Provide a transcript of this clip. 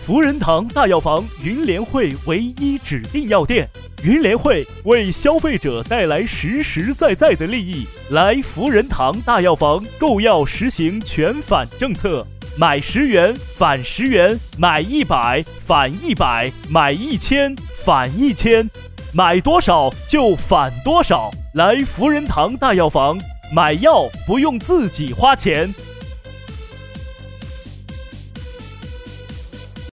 福仁堂大药房云联汇唯一指定药店，云联汇为消费者带来实实在在的利益。来福仁堂大药房购药实行全返政策，买10元返10元，买100返100，买1000返1000，买多少就返多少。来福仁堂大药房买药不用自己花钱，